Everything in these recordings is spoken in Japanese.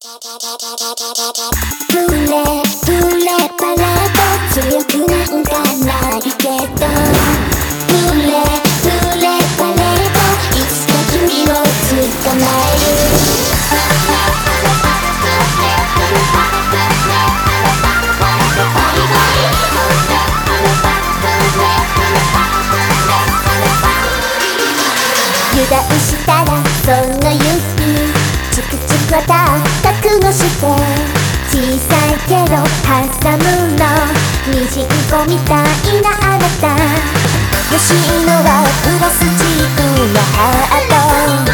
プレパレード強くなんかないけどプレパレードいつか君を捕まえる油断したらその指チクチクは覚悟して小さいけどハンサムのミジンコみたいなあなた欲しいのはプラスチックなハート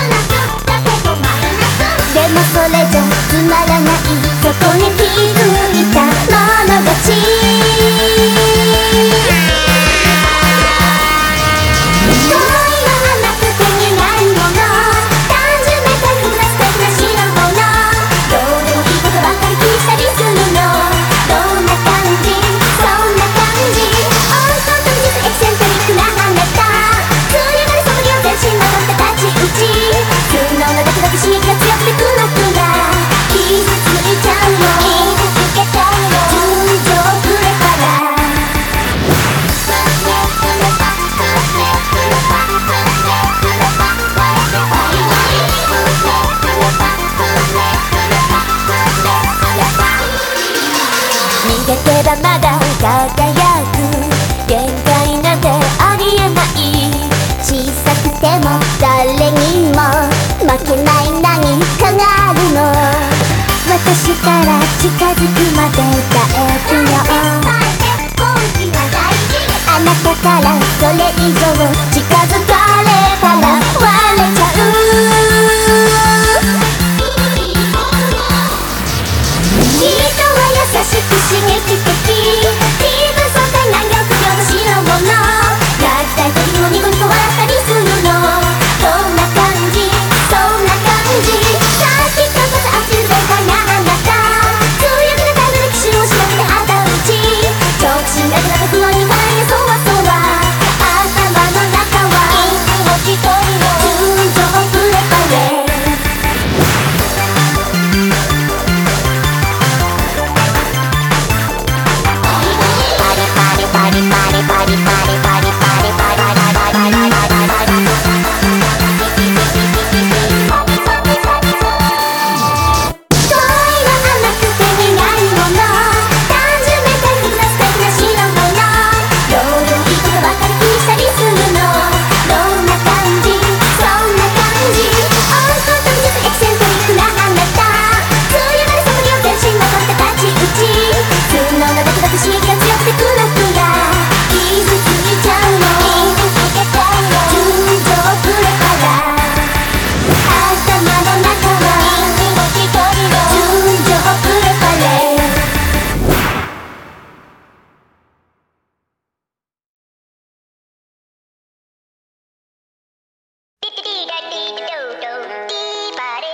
でもそれじゃつまらないそこに気づいた者勝ち逃げてばまだ輝く